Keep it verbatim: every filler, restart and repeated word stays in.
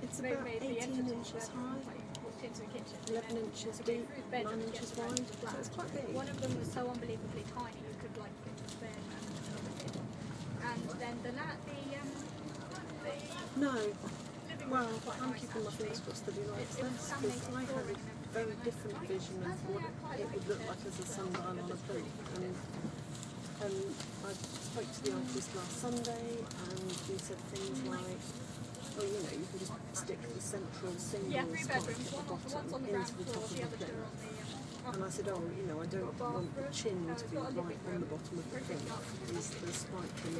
It's about eighteen inches high, eleven inches deep, nine inches wide, so it's quite big. One of them was so unbelievably tiny you could like fit a bed and and then the la the um the No. Well, I'm keeping my fingers crossed that he likes this, because I had a very different vision of what it would look like as a sundial on a poop. And, and I spoke to the artist last Sunday, and he said things like, well, you know, you can just stick the central single yeah, three spike bedrooms, at the one on, one's bottom on the into ground the floor, top of the the other two are on plinth. the um, And I said, oh, you know, I don't want the chin to be right on the bottom of the plinth, because the spike can